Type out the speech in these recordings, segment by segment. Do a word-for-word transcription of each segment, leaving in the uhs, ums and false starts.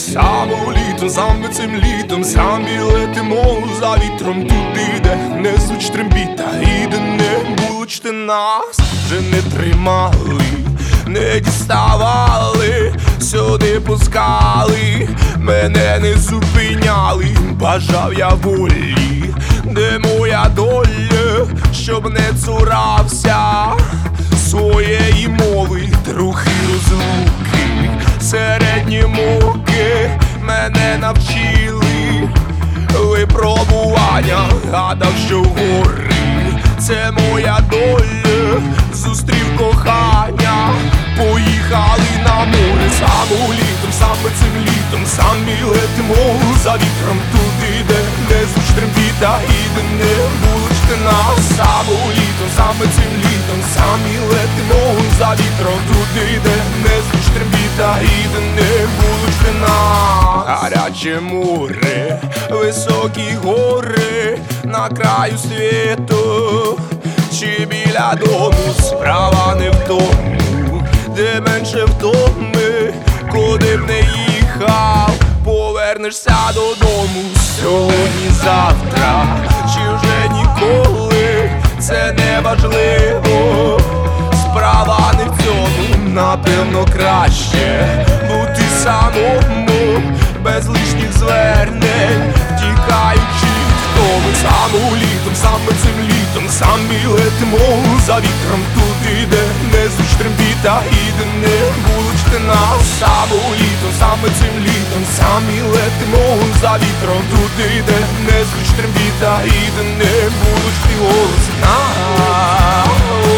Саме літом, саме цим літом, самі летимо за вітром туди, де не звучить трембіта, і де не булочте нас вже не тримали, не діставали, сюди пускали, мене не зупиняли. Бажав я волі, де моя доля, щоб не цурався своєї мови. Трохи розлуки, середні муки мене навчили випробування. Гадав, що гори це моя доля, зустрів кохання, поїхали на море. Саме літом, саме цим літом, самі летимо за вітром туди, де не звучить трембіта, і де не булочте нас. Саме літом, саме цим літом, самі летимо за вітром туди, де не звучить трембіта, і де не булочте нас. Гаряче море, високі гори на краю світу чи біля дому. Справа не в тому, де менше втоми, куди б не їхав, повернешся додому. Сьогодні, завтра чи вже ніколи, це не важливо. Справа не в цьому, напевно краще бути самому, без лишніх звернень, втікаючи від втоми. Саме літом, саме цим літом, самі летимо за вітром туди, де не звучить трембіта, і де не булочте нас. Саме літом, саме цим літом, самі летимо за вітром туди, де не звучить трембіта, і де не булочте голос нас.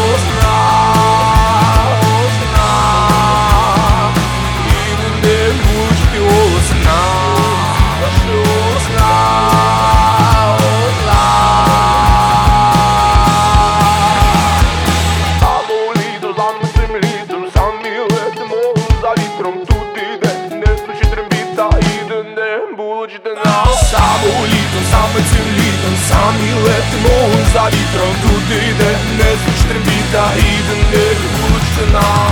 Саме літом, саме цим літом, самі летимо за вітром туди, де не звучить трембіта, і де не булочте нас.